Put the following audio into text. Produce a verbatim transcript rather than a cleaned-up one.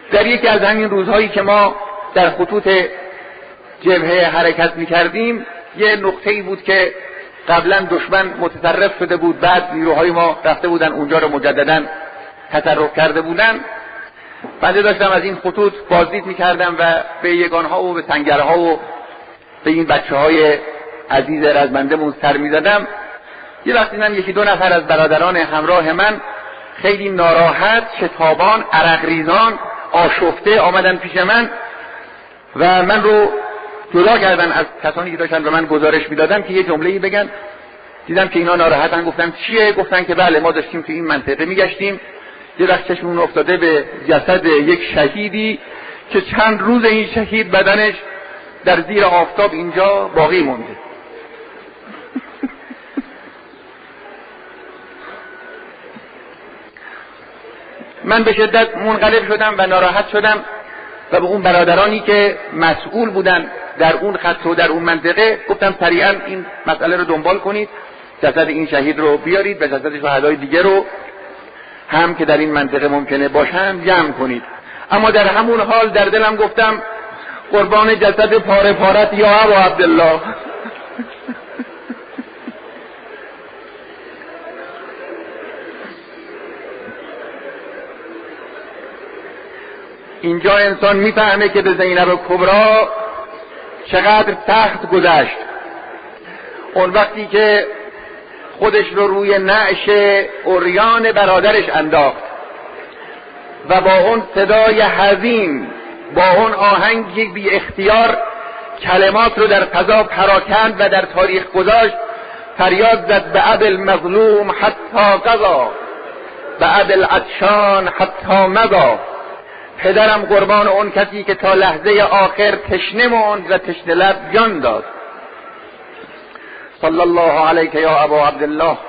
در یکی از همین روزهایی که ما در خطوط جبهه حرکت می‌کردیم، یه نقطه‌ای بود که قبلا دشمن متصرف شده بود، بعد نیروهای ما رفته بودن اونجا رو مجددا تصرف کرده بودن. بنده داشتم از این خطوط بازدید می‌کردم و به یگان‌ها و به سنگرها و به این بچه‌های عزیز رزمندمون سر می‌زدم. یه وقتی دیدم یکی دو نفر از برادران همراه من خیلی ناراحت، شتابان، عرق ریزان، آشفته آمدن پیش من و من رو جدا کردن از کسانی که داشتن به من گزارش میدادن که یه جمله‌ای بگن. دیدم که اینا ناراحتن. گفتم چیه؟ گفتن که بله ما داشتیم تو این منطقه میگشتیم، یه وقت چشمون افتاده به جسد یک شهیدی که چند روز این شهید بدنش در زیر آفتاب اینجا باقی مونده. من به شدت منقلب شدم و ناراحت شدم و به اون برادرانی که مسئول بودن در اون خط و در اون منطقه گفتم سریعا این مسئله رو دنبال کنید، جسد این شهید رو بیارید و جسد شهدای دیگه رو هم که در این منطقه ممکنه باشن جمع کنید. اما در همون حال در دلم گفتم قربان جسد پاره پارت یا ابا عبدالله. اینجا انسان میفهمه که به زینب کبری چقدر سخت گذشت. اون وقتی که خودش رو روی نعش عریان برادرش انداخت و با اون صدای حزین، با اون آهنگی بی اختیار کلمات رو در فضا پراکند و در تاریخ گذاشت، فریاد زد به ابی المظلوم حتی قضا، به ابی العطشان حتی مضی. پدرم قربان اون کسی که تا لحظه آخر تشنه موند و تشنه لب جان داد. صلی الله علیک یا ابا عبدالله.